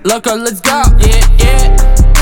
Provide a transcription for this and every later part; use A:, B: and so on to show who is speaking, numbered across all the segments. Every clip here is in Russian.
A: Loco, let's go. Yeah, yeah.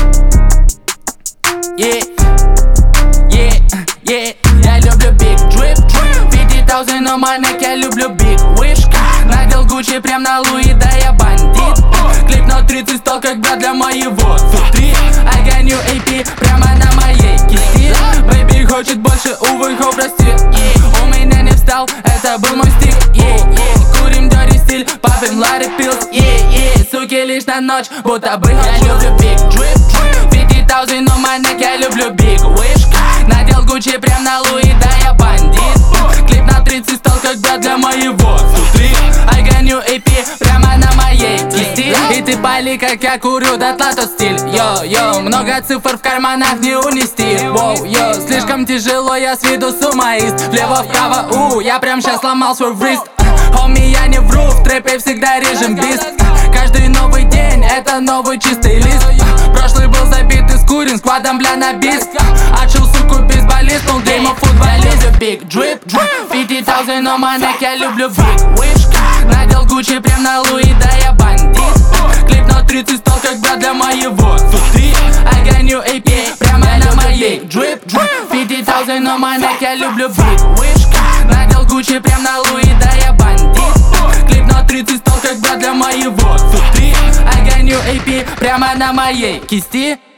A: Yeah, yeah, yeah. Я люблю big drip, 50,000 на монет, я люблю big wish. Надел Гуччи прям на Луи, да я бандит. Клип на 30 стал как брат для моего сутри. I got new AP прямо на моей кисти. Бэйби хочет больше, увы, хоп, прости. У меня не встал, это был мой стиль. Курим dirty стиль, попим лари пилс. Суки лишь на ночь, будто бы я люблю big drip, 50,000 на монет, я люблю big wish. Надел Гуччи прям на Луи, да я бандит. Клип на 30 стал как брат для моего сутри. I got new AP прямо на моей кисти. И ты пали, как я курю, дотла тот стиль. Йо-йо, много цифр в карманах не унести. Воу-йо, слишком тяжело, я с виду сумоист. Влево-вправо, я прям щас сломал свой врист. Хоми, я не вру, в трэпе всегда режем бист. Каждый новый день, это новый чистый лист. Прошлый был забит и скурен, сквадом бля на бис. Отшил суку бейсболистнул, гейм of футболист. Big drip, 50,000 на монет, я люблю big wish. Надел Гуччи прям на Луи, да я бандит. Клип на 30 стал как брат для моего сутри. I got new AP прямо на моей drip, 50,000 на монет, я люблю big wish. Надел Гуччи прям на Луи, да я бандит. Клип на 30 стал как брат для моего сутри. I got new AP прямо на моей кисти.